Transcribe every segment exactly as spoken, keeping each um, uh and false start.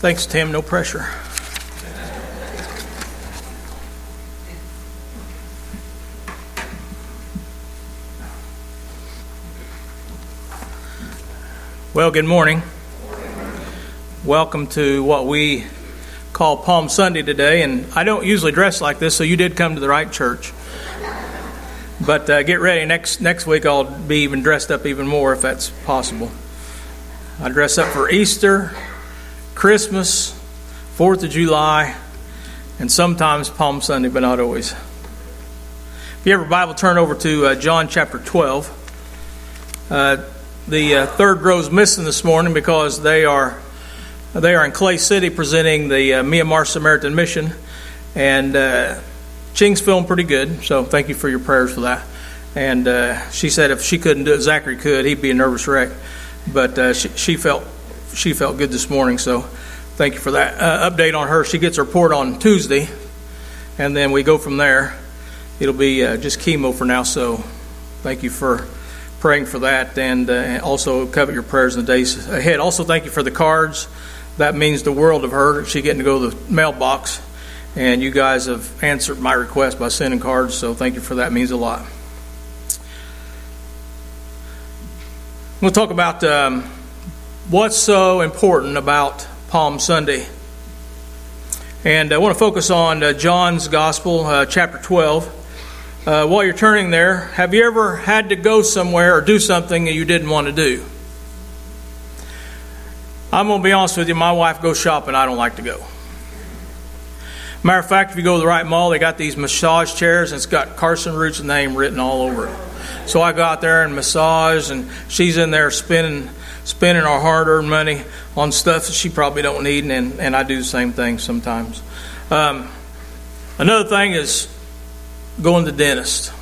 Thanks, Tim. No pressure. Well, good morning. Welcome to what we call Palm Sunday today. And I don't usually dress like this, so you did come to the right church. But uh, get ready. Next next week I'll be even dressed up even more if that's possible. I dress up for Easter, Christmas, fourth of July, and sometimes Palm Sunday, but not always. If you have a Bible, turn over to uh, John chapter twelve. Uh, the uh, third row's missing this morning because they are they are in Clay City presenting the uh, Myanmar Samaritan Mission, and uh, Ching's feeling pretty good, so thank you for your prayers for that. And uh, she said if she couldn't do it, Zachary could. He'd be a nervous wreck, but uh, she, she felt she felt good this morning, so thank you for that. Uh, update on her: she gets her report on Tuesday, and then we go from there. It'll be uh, just chemo for now, so thank you for praying for that, and uh, also covet your prayers in the days ahead. Also, thank you for the cards. That means the world of her. She getting to go to the mailbox, and you guys have answered my request by sending cards, so thank you for that. It means a lot. We'll talk about um, what's so important about Palm Sunday. And I want to focus on uh, John's Gospel, uh, chapter twelve. Uh, while you're turning there, have you ever had to go somewhere or do something that you didn't want to do? I'm going to be honest with you, my wife goes shopping, I don't like to go. Matter of fact, if you go to the right mall, they got these massage chairs and it's got Carson Root's name written all over it. So I go out there and massage, and she's in there spending spending our hard-earned money on stuff that she probably don't need, and, and I do the same thing sometimes. Um, another thing is going to the dentist.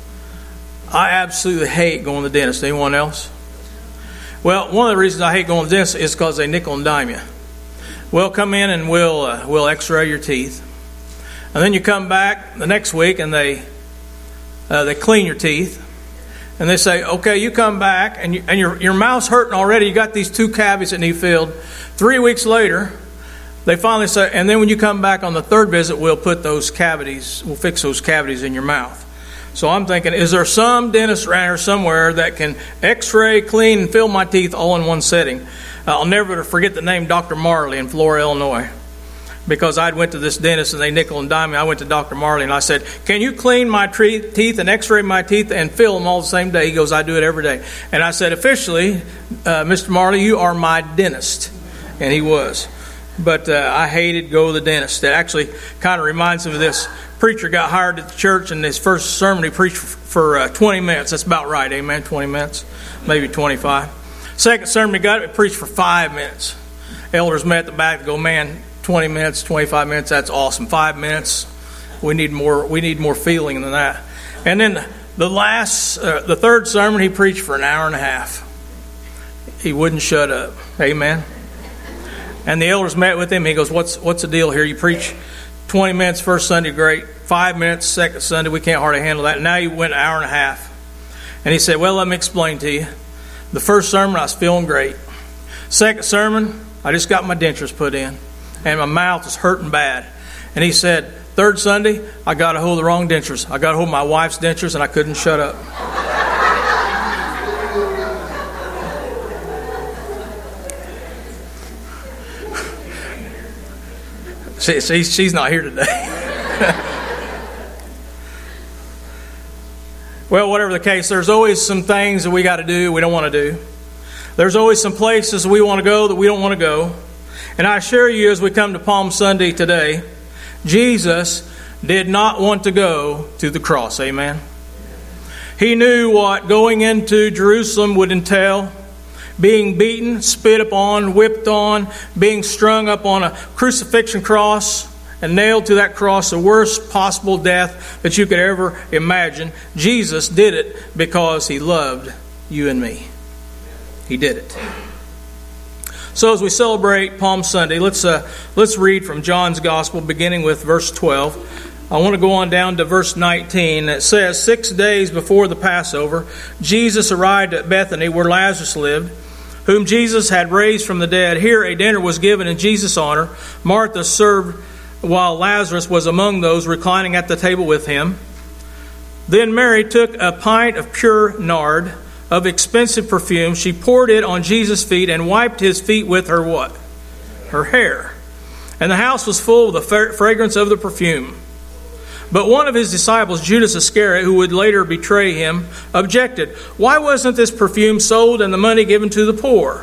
I absolutely hate going to the dentist. Anyone else? Well, one of the reasons I hate going to the dentist is because they nickel and dime you. We'll come in and we'll uh, we'll x-ray your teeth, and then you come back the next week and they uh, they clean your teeth, and they say, okay, you come back and you, and your your mouth's hurting already. You got these two cavities that need filled. Three weeks later, they finally say, and then when you come back on the third visit, we'll put those cavities, we'll fix those cavities in your mouth. So I'm thinking, is there some dentist around here somewhere that can x-ray, clean, and fill my teeth all in one setting? Uh, I'll never forget the name Doctor Marley in Flora, Illinois, because I went to this dentist and they nickel and dime me. I went to Doctor Marley and I said, can you clean my tre- teeth and x-ray my teeth and fill them all the same day? He goes, I do it every day. And I said, officially, uh, Mister Marley, you are my dentist. And he was. But uh, I hated go to the dentist. It actually kind of reminds me of this. Preacher got hired at the church, and his first sermon he preached for, for uh, twenty minutes. That's about right, amen, twenty minutes, maybe twenty-five. Second sermon he got, he preached for five minutes. Elders met at the back and go, man, twenty minutes, twenty-five minutes, that's awesome. Five minutes, we need more we need more feeling than that. And then the last, uh, the third sermon he preached for an hour and a half. He wouldn't shut up, amen. And the elders met with him. He goes, what's what's the deal here? You preach twenty minutes first Sunday, great. Five minutes second Sunday, we can't hardly handle that. Now you went an hour and a half. And he said, well, let me explain to you. The first sermon, I was feeling great. Second sermon, I just got my dentures put in. And my mouth is hurting bad. And he said, third Sunday, I got a hold of the wrong dentures. I got a hold of my wife's dentures, and I couldn't shut up. See, see, she's not here today. Well, whatever the case, there's always some things that we got to do we don't want to do. There's always some places we want to go that we don't want to go. And I assure you, as we come to Palm Sunday today, Jesus did not want to go to the cross. Amen. He knew what going into Jerusalem would entail. Being beaten, spit upon, whipped on, being strung up on a crucifixion cross and nailed to that cross, the worst possible death that you could ever imagine. Jesus did it because He loved you and me. He did it. So as we celebrate Palm Sunday, let's uh, let's read from John's Gospel, beginning with verse twelve. I want to go on down to verse nineteen. It says, six days before the Passover, Jesus arrived at Bethany where Lazarus lived, whom Jesus had raised from the dead. Here a dinner was given in Jesus' honor. Martha served while Lazarus was among those reclining at the table with him. Then Mary took a pint of pure nard, of expensive perfume. She poured it on Jesus' feet and wiped his feet with her what? Her hair. And the house was full of the fragrance of the perfume. But one of his disciples, Judas Iscariot, who would later betray him, objected. Why wasn't this perfume sold and the money given to the poor?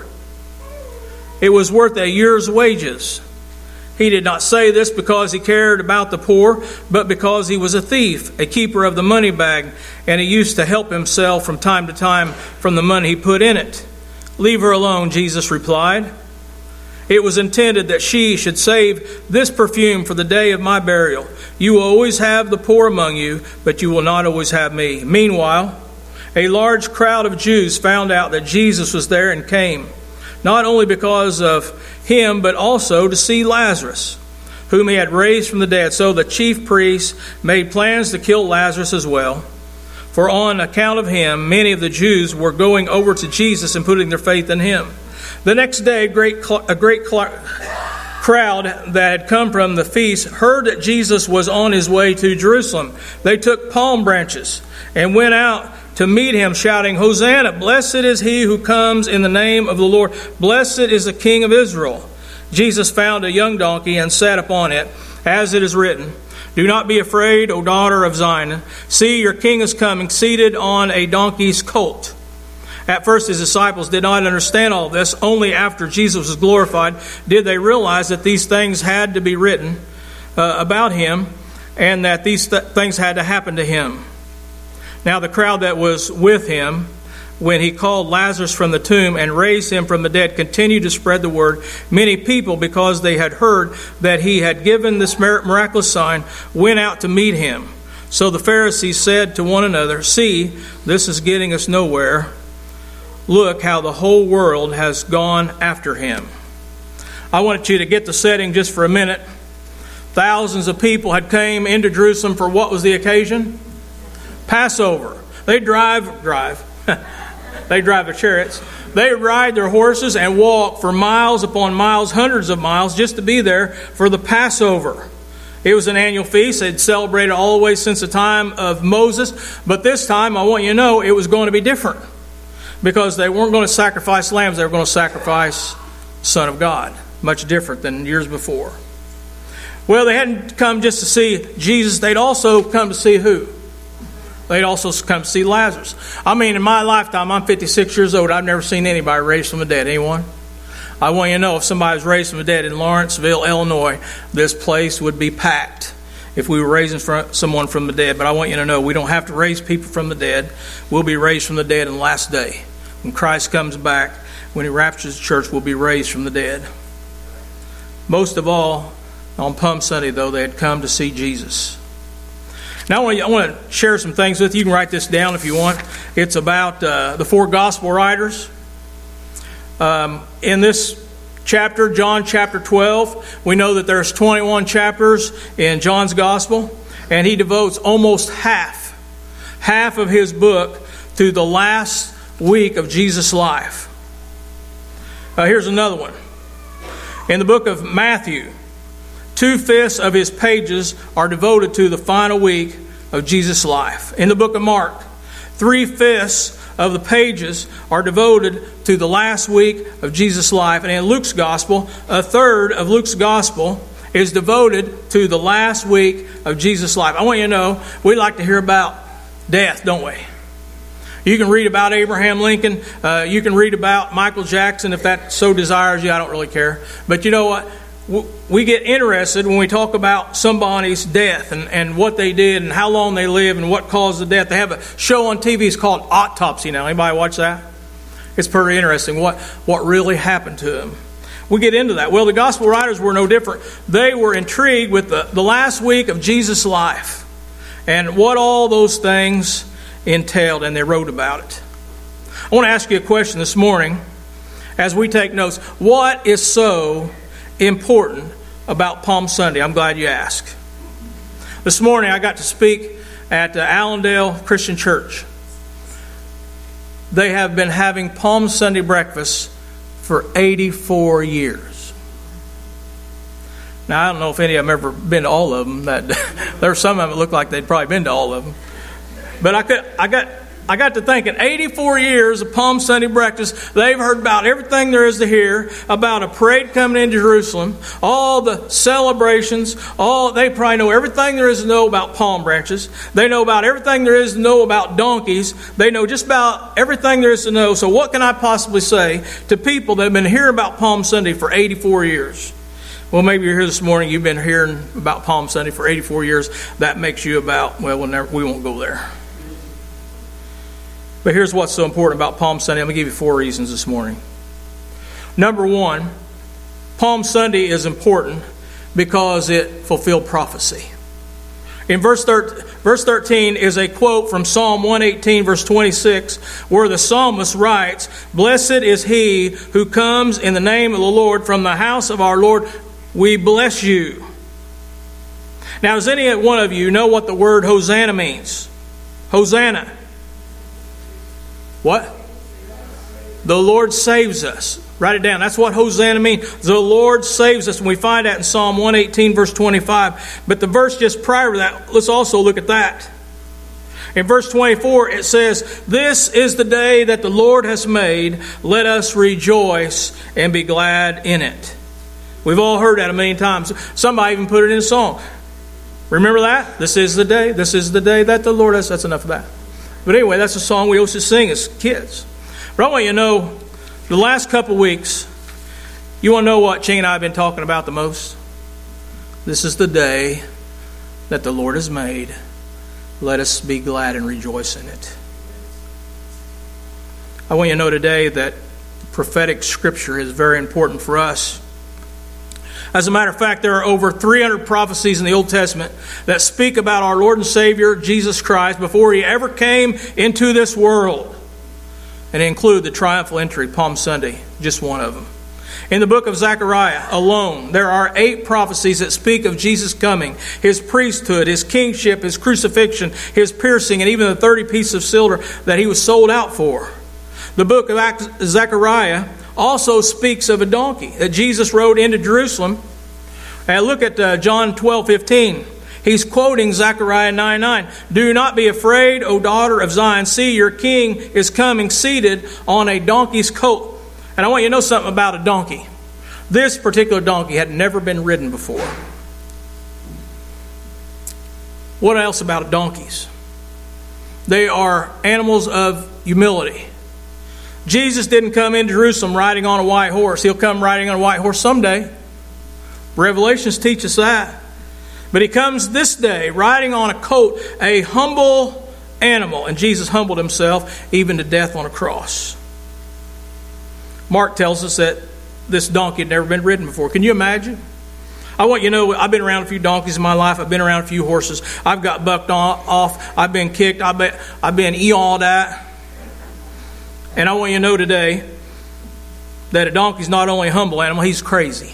It was worth a year's wages. He did not say this because he cared about the poor, but because he was a thief, a keeper of the money bag, and he used to help himself from time to time from the money he put in it. Leave her alone, Jesus replied. It was intended that she should save this perfume for the day of my burial. You will always have the poor among you, but you will not always have me. Meanwhile, a large crowd of Jews found out that Jesus was there and came, not only because of him, but also to see Lazarus, whom he had raised from the dead. So the chief priests made plans to kill Lazarus as well. For on account of him, many of the Jews were going over to Jesus and putting their faith in him. The next day, a great, a great crowd that had come from the feast heard that Jesus was on his way to Jerusalem. They took palm branches and went out to meet him, shouting, Hosanna! Blessed is he who comes in the name of the Lord. Blessed is the King of Israel. Jesus found a young donkey and sat upon it, as it is written, Do not be afraid, O daughter of Zion. See, your king is coming, seated on a donkey's colt. At first, his disciples did not understand all this. Only after Jesus was glorified did they realize that these things had to be written uh, about him, and that these th- things had to happen to him. Now the crowd that was with him when he called Lazarus from the tomb and raised him from the dead continued to spread the word. Many people, because they had heard that he had given this miraculous sign, went out to meet him. So the Pharisees said to one another, See, this is getting us nowhere. Look how the whole world has gone after him. I wanted you to get the setting just for a minute. Thousands of people had came into Jerusalem for what was the occasion? Passover. They drive, drive. They drive their chariots. They ride their horses and walk for miles upon miles, hundreds of miles, just to be there for the Passover. It was an annual feast. They'd celebrated all the way since the time of Moses. But this time, I want you to know, it was going to be different. Because they weren't going to sacrifice lambs. They were going to sacrifice the Son of God. Much different than years before. Well, they hadn't come just to see Jesus. They'd also come to see who? They'd also come to see Lazarus. I mean, in my lifetime, I'm fifty-six years old. I've never seen anybody raised from the dead. Anyone? I want you to know, if somebody was raised from the dead in Lawrenceville, Illinois, this place would be packed if we were raising someone from the dead. But I want you to know, we don't have to raise people from the dead. We'll be raised from the dead in the last day. When Christ comes back, when he raptures the church, we'll be raised from the dead. Most of all, on Palm Sunday, though, they had come to see Jesus. Now, I want to share some things with you. You can write this down if you want. It's about uh, the four gospel writers. Um, in this chapter, John chapter twelve, we know that there's twenty-one chapters in John's gospel, and he devotes almost half, half of his book to the last week of Jesus' life. Uh, here's another one. In the book of Matthew, two-fifths of his pages are devoted to the final week of Jesus' life. In the book of Mark, three-fifths of the pages are devoted to the last week of Jesus' life. And in Luke's gospel, a third of Luke's gospel is devoted to the last week of Jesus' life. I want you to know, we like to hear about death, don't we? You can read about Abraham Lincoln. Uh, you can read about Michael Jackson if that so desires you. I don't really care. But you know what? We get interested when we talk about somebody's death and, and what they did and how long they lived and what caused the death. They have a show on T V. It's called Autopsy now. Anybody watch that? It's pretty interesting what, what really happened to them. We get into that. Well, the gospel writers were no different. They were intrigued with the, the last week of Jesus' life and what all those things entailed, and they wrote about it. I want to ask you a question this morning as we take notes. What is so important about Palm Sunday? I'm glad you asked. This morning I got to speak at uh, Allendale Christian Church. They have been having Palm Sunday breakfast for eighty-four years. Now, I don't know if any of them ever been to all of them. That there's some of them that look like they'd probably been to all of them. But I could, I got, I got to thinking, eighty-four years of Palm Sunday breakfast, they've heard about everything there is to hear about a parade coming into Jerusalem, all the celebrations, all they probably know everything there is to know about palm branches. They know about everything there is to know about donkeys. They know just about everything there is to know. So what can I possibly say to people that have been hearing about Palm Sunday for eighty-four years? Well, maybe you're here this morning, you've been hearing about Palm Sunday for eighty-four years. That makes you about, well, we'll never, we won't go there. But here's what's so important about Palm Sunday. I'm going to give you four reasons this morning. Number one, Palm Sunday is important because it fulfilled prophecy. In verse thirteen is a quote from Psalm one eighteen, verse twenty-six, where the psalmist writes, "Blessed is he who comes in the name of the Lord. From the house of our Lord we bless you." Now, does any one of you know what the word Hosanna means? Hosanna. What? The Lord saves us. Write it down. That's what Hosanna means. The Lord saves us. And we find that in Psalm one eighteen, verse twenty-five. But the verse just prior to that, let's also look at that. In verse twenty-four, it says, "This is the day that the Lord has made. Let us rejoice and be glad in it." We've all heard that a million times. Somebody even put it in a song. Remember that? This is the day. This is the day that the Lord has. That's enough of that. But anyway, that's a song we used to sing as kids. But I want you to know, the last couple of weeks, you want to know what Ching and I have been talking about the most? This is the day that the Lord has made. Let us be glad and rejoice in it. I want you to know today that prophetic scripture is very important for us. As a matter of fact, there are over three hundred prophecies in the Old Testament that speak about our Lord and Savior, Jesus Christ, before He ever came into this world. And include the triumphal entry, Palm Sunday, just one of them. In the book of Zechariah alone, there are eight prophecies that speak of Jesus coming, His priesthood, His kingship, His crucifixion, His piercing, and even the thirty pieces of silver that He was sold out for. The book of Zechariah also speaks of a donkey that Jesus rode into Jerusalem. And look at uh, John twelve fifteen. He's quoting Zechariah nine nine. "Do not be afraid, O daughter of Zion. See, your king is coming seated on a donkey's colt." And I want you to know something about a donkey. This particular donkey had never been ridden before. What else about donkeys? They are animals of humility. Jesus didn't come into Jerusalem riding on a white horse. He'll come riding on a white horse someday. Revelations teach us that. But He comes this day riding on a colt, a humble animal. And Jesus humbled Himself even to death on a cross. Mark tells us that this donkey had never been ridden before. Can you imagine? I want you to know, I've been around a few donkeys in my life. I've been around a few horses. I've got bucked off. I've been kicked. I've been, I've been eoned at. And I want you to know today that a donkey's not only a humble animal, he's crazy.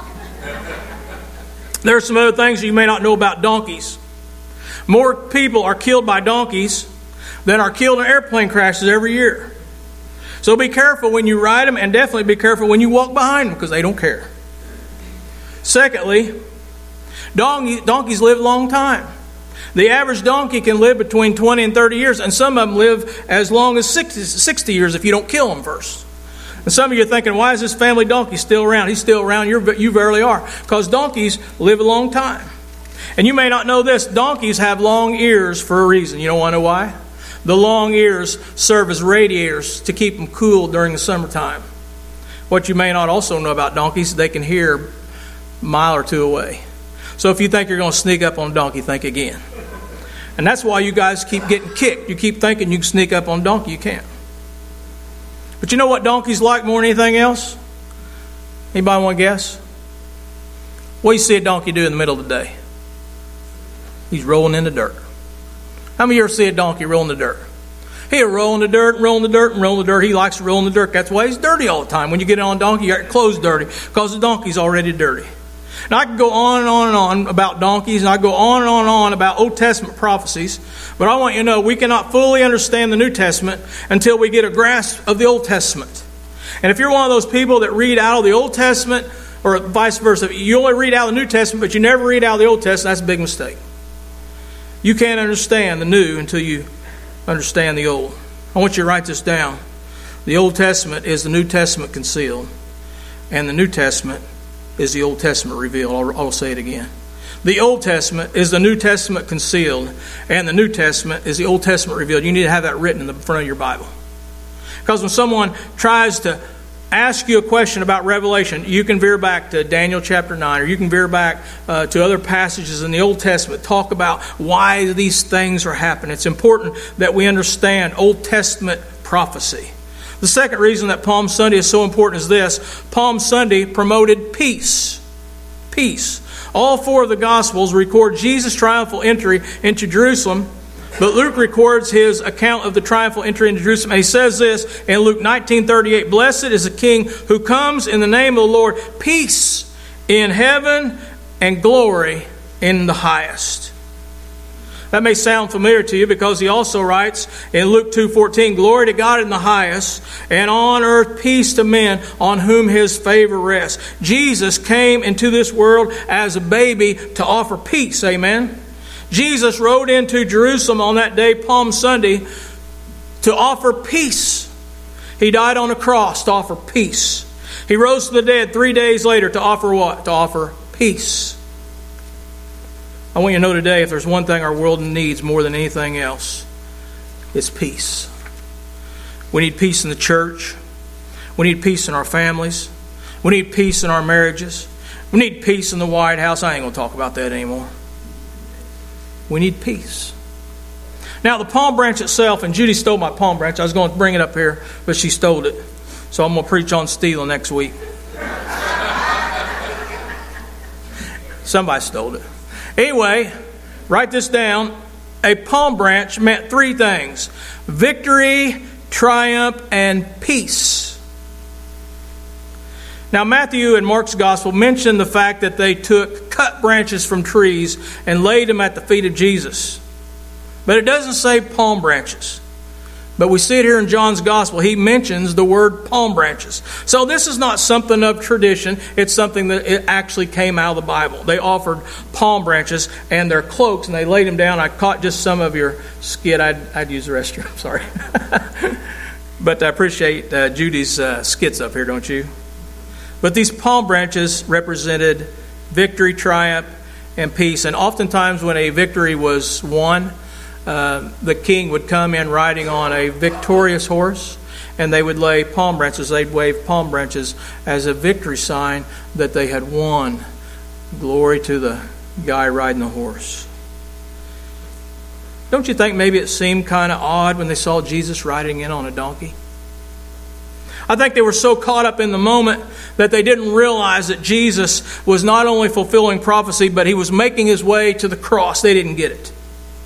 There are some other things you may not know about donkeys. More people are killed by donkeys than are killed in airplane crashes every year. So be careful when you ride them, and definitely be careful when you walk behind them, because they don't care. Secondly, donkey, donkeys live a long time. The average donkey can live between twenty and thirty years, and some of them live as long as sixty years if you don't kill them first. And some of you are thinking, why is this family donkey still around? He's still around. You're, you verily are. Because donkeys live a long time. And you may not know this. Donkeys have long ears for a reason. You don't want to know why? The long ears serve as radiators to keep them cool during the summertime. What you may not also know about donkeys, they can hear a mile or two away. So if you think you're going to sneak up on a donkey, think again. And that's why you guys keep getting kicked. You keep thinking you can sneak up on a donkey. You can't. But you know what donkeys like more than anything else? Anybody want to guess? What do you see a donkey do in the middle of the day? He's rolling in the dirt. How many of you ever see a donkey roll in the dirt? He'll roll in the dirt, roll in the dirt, and roll in the dirt. He likes to roll in the dirt. That's why he's dirty all the time. When you get on a donkey, you got your clothes dirty because the donkey's already dirty. Now, I could go on and on and on about donkeys, and I go on and on and on about Old Testament prophecies, but I want you to know we cannot fully understand the New Testament until we get a grasp of the Old Testament. And if you're one of those people that read out of the Old Testament, or vice versa, you only read out of the New Testament, but you never read out of the Old Testament, that's a big mistake. You can't understand the new until you understand the old. I want you to write this down. The Old Testament is the New Testament concealed, and the New Testament is the Old Testament revealed. I'll, I'll say it again. The Old Testament is the New Testament concealed, and the New Testament is the Old Testament revealed. You need to have that written in the front of your Bible. Because when someone tries to ask you a question about Revelation, you can veer back to Daniel chapter nine, or you can veer back uh, to other passages in the Old Testament. Talk about why these things are happening. It's important that we understand Old Testament prophecy. The second reason that Palm Sunday is so important is this. Palm Sunday promoted peace. Peace. All four of the Gospels record Jesus' triumphal entry into Jerusalem, but Luke records his account of the triumphal entry into Jerusalem. And he says this in Luke nineteen thirty-eight, "Blessed is the King who comes in the name of the Lord, peace in heaven and glory in the highest." That may sound familiar to you because he also writes in Luke two fourteen, "Glory to God in the highest, and on earth peace to men on whom his favor rests." Jesus came into this world as a baby to offer peace. Amen. Jesus rode into Jerusalem on that day, Palm Sunday, to offer peace. He died on a cross to offer peace. He rose from the dead three days later to offer what? To offer peace. I want you to know today, if there's one thing our world needs more than anything else, it's peace. We need peace in the church. We need peace in our families. We need peace in our marriages. We need peace in the White House. I ain't going to talk about that anymore. We need peace. Now, the palm branch itself, and Judy stole my palm branch. I was going to bring it up here, but she stole it. So I'm going to preach on stealing next week. Somebody stole it. Anyway, write this down. A palm branch meant three things: victory, triumph, and peace. Now, Matthew and Mark's gospel mention the fact that they took cut branches from trees and laid them at the feet of Jesus. But it doesn't say palm branches. But we see it here in John's gospel. He mentions the word palm branches. So this is not something of tradition. It's something that it actually came out of the Bible. They offered palm branches and their cloaks, and they laid them down. I caught just some of your skit. I'd, I'd use the restroom. Sorry. But I appreciate uh, Judy's uh, skits up here, don't you? But these palm branches represented victory, triumph, and peace. And oftentimes when a victory was won, uh, the king would come in riding on a victorious horse, and they would lay palm branches. They'd wave palm branches as a victory sign that they had won. Glory to the guy riding the horse. Don't you think maybe it seemed kind of odd when they saw Jesus riding in on a donkey? I think they were so caught up in the moment that they didn't realize that Jesus was not only fulfilling prophecy, but he was making his way to the cross. They didn't get it.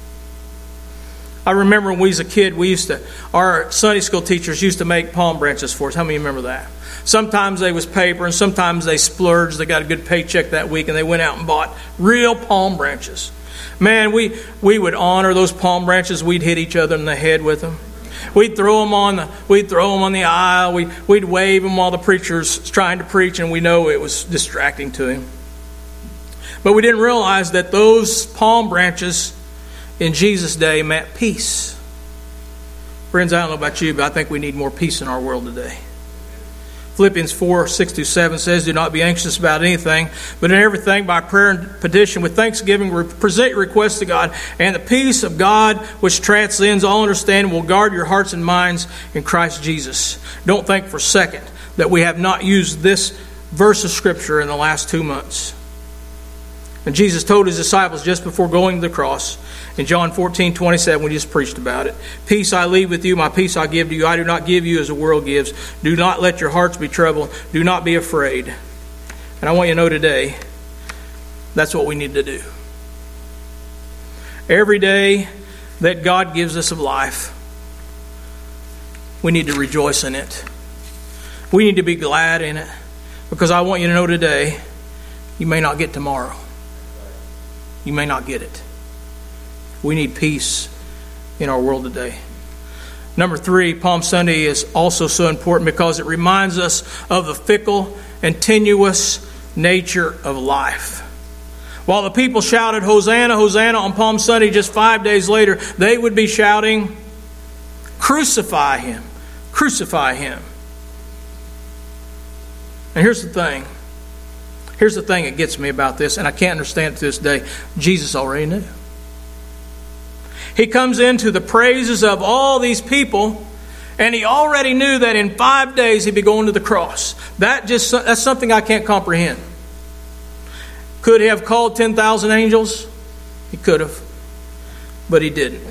I remember when we was a kid, we used to, our Sunday school teachers used to make palm branches for us. How many remember that? Sometimes they was paper, and sometimes they splurged. They got a good paycheck that week, and they went out and bought real palm branches. Man, we, we would honor those palm branches. We'd hit each other in the head with them. We'd throw them on the we'd throw them on the aisle. We we'd wave them while the preacher's trying to preach, and we know it was distracting to him. But we didn't realize that those palm branches in Jesus' day meant peace. Friends, I don't know about you, but I think we need more peace in our world today. Philippians four, six through seven says, "Do not be anxious about anything, but in everything by prayer and petition with thanksgiving present your requests to God, and the peace of God which transcends all understanding will guard your hearts and minds in Christ Jesus." Don't think for a second that we have not used this verse of Scripture in the last two months. And Jesus told his disciples just before going to the cross, in John fourteen, twenty-seven, we just preached about it. "Peace I leave with you, my peace I give to you. I do not give you as the world gives. Do not let your hearts be troubled. Do not be afraid." And I want you to know today, that's what we need to do. Every day that God gives us of life, we need to rejoice in it. We need to be glad in it. Because I want you to know today, you may not get tomorrow. You may not get it. We need peace in our world today. Number three, Palm Sunday is also so important because it reminds us of the fickle and tenuous nature of life. While the people shouted, Hosanna, Hosanna on Palm Sunday, just five days later, they would be shouting, crucify him, crucify him. And here's the thing. Here's the thing that gets me about this, and I can't understand it to this day. Jesus already knew. He comes into the praises of all these people, and he already knew that in five days he'd be going to the cross. That just that's something I can't comprehend. Could he have called ten thousand angels? He could have, but he didn't.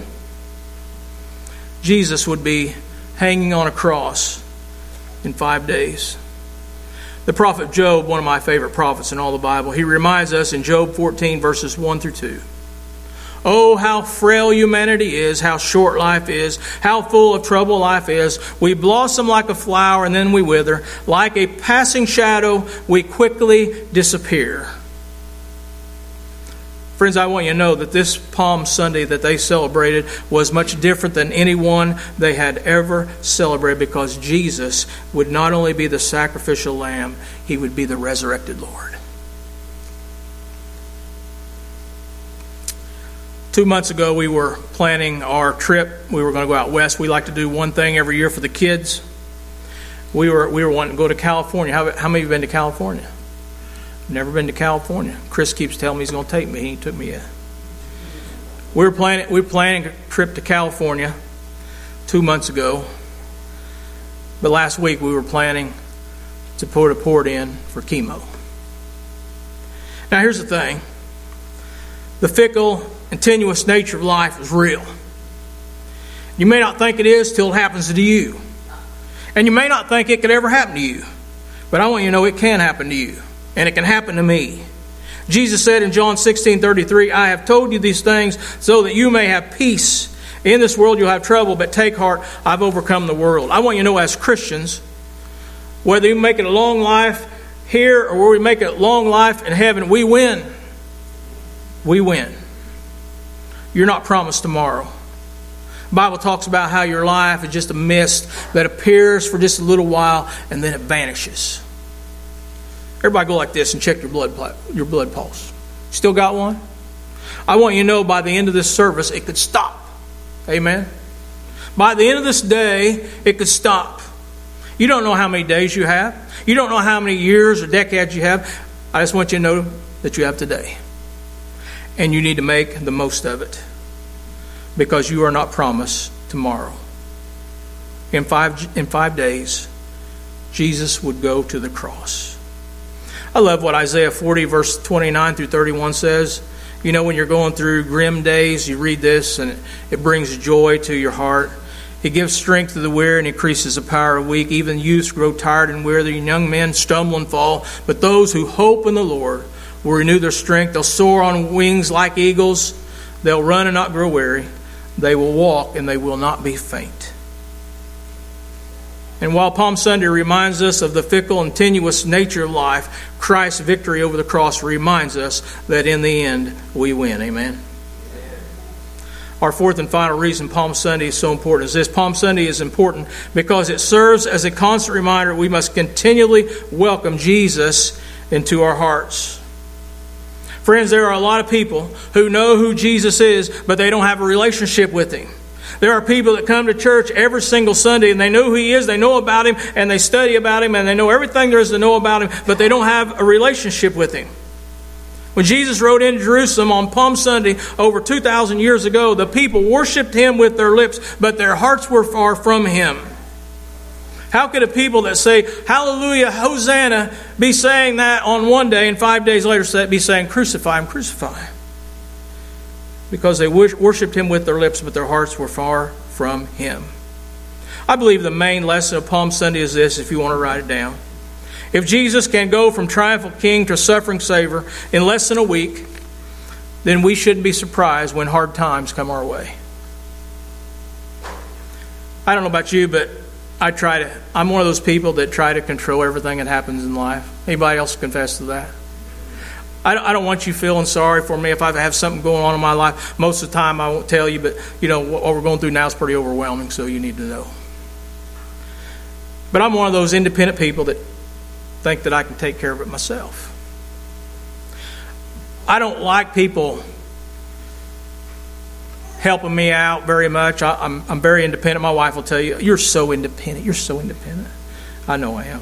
Jesus would be hanging on a cross in five days. The prophet Job, one of my favorite prophets in all the Bible, he reminds us in Job fourteen, verses one through two. Oh, how frail humanity is, how short life is, how full of trouble life is. We blossom like a flower and then we wither. Like a passing shadow, we quickly disappear. Friends, I want you to know that this Palm Sunday that they celebrated was much different than any one they had ever celebrated, because Jesus would not only be the sacrificial lamb, he would be the resurrected Lord. Two months ago, we were planning our trip. We were going to go out west. We like to do one thing every year for the kids. We were we were wanting to go to California. How, how many of you have been to California? Never been to California. Chris keeps telling me he's going to take me. He ain't took me yet. We were planning we were planning a trip to California two months ago. But last week we were planning to put a port in for chemo. Now here's the thing. The fickle and tenuous nature of life is real. You may not think it is till it happens to you. And you may not think it could ever happen to you. But I want you to know it can happen to you. And it can happen to me. Jesus said in John sixteen thirty-three, I have told you these things so that you may have peace. In this world you'll have trouble, but take heart, I've overcome the world. I want you to know, as Christians, whether you make it a long life here or whether we make it a long life in heaven, we win. We win. You're not promised tomorrow. The Bible talks about how your life is just a mist that appears for just a little while and then it vanishes. Everybody go like this and check your blood your blood pulse. Still got one? I want you to know by the end of this service it could stop. Amen? By the end of this day, it could stop. You don't know how many days you have. You don't know how many years or decades you have. I just want you to know that you have today. And you need to make the most of it, because you are not promised tomorrow. In five, in five days, Jesus would go to the cross. I love what Isaiah forty, verse twenty-nine through thirty-one says. You know, when you're going through grim days, you read this and it brings joy to your heart. He gives strength to the weary and increases the power of the weak. Even youths grow tired and weary, and young men stumble and fall. But those who hope in the Lord will renew their strength. They'll soar on wings like eagles. They'll run and not grow weary. They will walk and they will not be faint. And while Palm Sunday reminds us of the fickle and tenuous nature of life, Christ's victory over the cross reminds us that in the end we win. Amen. Our fourth and final reason Palm Sunday is so important is this. Palm Sunday is important because it serves as a constant reminder we must continually welcome Jesus into our hearts. Friends, there are a lot of people who know who Jesus is, but they don't have a relationship with Him. There are people that come to church every single Sunday and they know who He is, they know about Him, and they study about Him, and they know everything there is to know about Him, but they don't have a relationship with Him. When Jesus rode into Jerusalem on Palm Sunday over two thousand years ago, the people worshipped Him with their lips, but their hearts were far from Him. How could a people that say, hallelujah, Hosanna, be saying that on one day and five days later be saying, crucify Him, crucify Him? Because they worshipped Him with their lips, but their hearts were far from Him. I believe the main lesson of Palm Sunday is this, if you want to write it down. If Jesus can go from triumphant king to suffering savior in less than a week, then we shouldn't be surprised when hard times come our way. I don't know about you, but I try to, I'm one of those people that try to control everything that happens in life. Anybody else confess to that? I don't want you feeling sorry for me if I have something going on in my life. Most of the time I won't tell you, but you know what we're going through now is pretty overwhelming, so you need to know. But I'm one of those independent people that think that I can take care of it myself. I don't like people helping me out very much. I, I'm, I'm very independent. My wife will tell you, you're so independent. You're so independent. I know I am.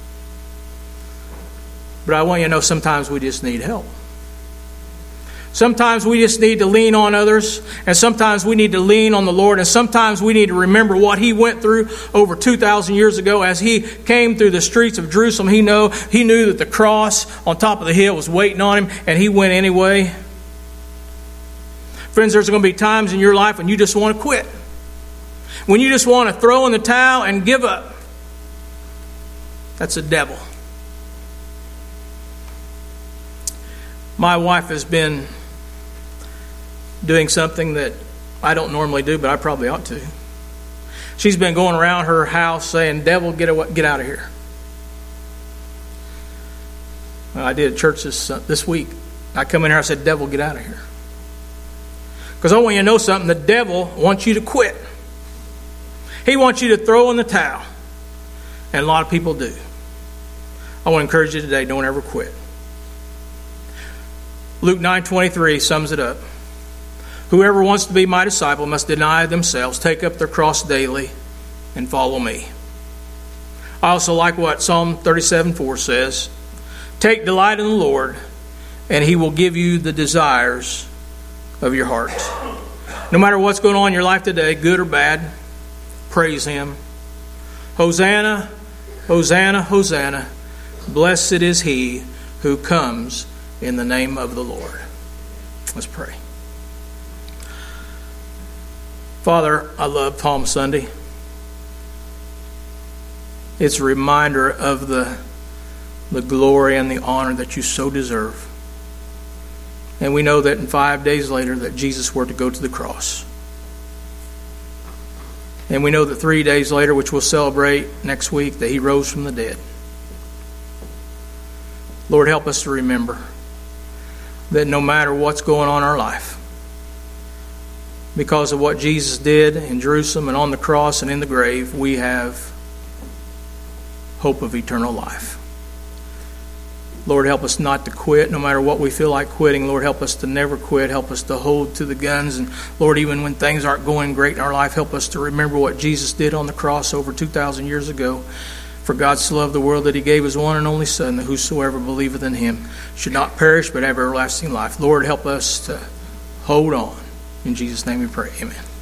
But I want you to know sometimes we just need help. Sometimes we just need to lean on others, and sometimes we need to lean on the Lord, and sometimes we need to remember what He went through over two thousand years ago as He came through the streets of Jerusalem. He know He knew that the cross on top of the hill was waiting on Him, and He went anyway. Friends, there's going to be times in your life when you just want to quit. When you just want to throw in the towel and give up. That's the devil. My wife has been doing something that I don't normally do, but I probably ought to. She's been going around her house saying, devil, get away, get out of here. Well, I did at church this, uh, this week. I come in here, I said, devil, get out of here. Because I want you to know something. The devil wants you to quit. He wants you to throw in the towel. And a lot of people do. I want to encourage you today, don't ever quit. Luke nine twenty-three sums it up. Whoever wants to be my disciple must deny themselves, take up their cross daily, and follow me. I also like what Psalm thirty-seven four says. Take delight in the Lord, and He will give you the desires of your heart. No matter what's going on in your life today, good or bad, praise Him. Hosanna, Hosanna, Hosanna. Blessed is He who comes in the name of the Lord. Let's pray. Father, I love Palm Sunday. It's a reminder of the, the glory and the honor that you so deserve. And we know that in five days later that Jesus were to go to the cross. And we know that three days later, which we'll celebrate next week, that He rose from the dead. Lord, help us to remember that no matter what's going on in our life, because of what Jesus did in Jerusalem and on the cross and in the grave, we have hope of eternal life. Lord, help us not to quit no matter what we feel like quitting. Lord, help us to never quit. Help us to hold to the guns. And Lord, even when things aren't going great in our life, help us to remember what Jesus did on the cross over two thousand years ago. For God so loved the world that He gave His one and only Son, that whosoever believeth in Him should not perish but have everlasting life. Lord, help us to hold on. In Jesus' name we pray. Amen.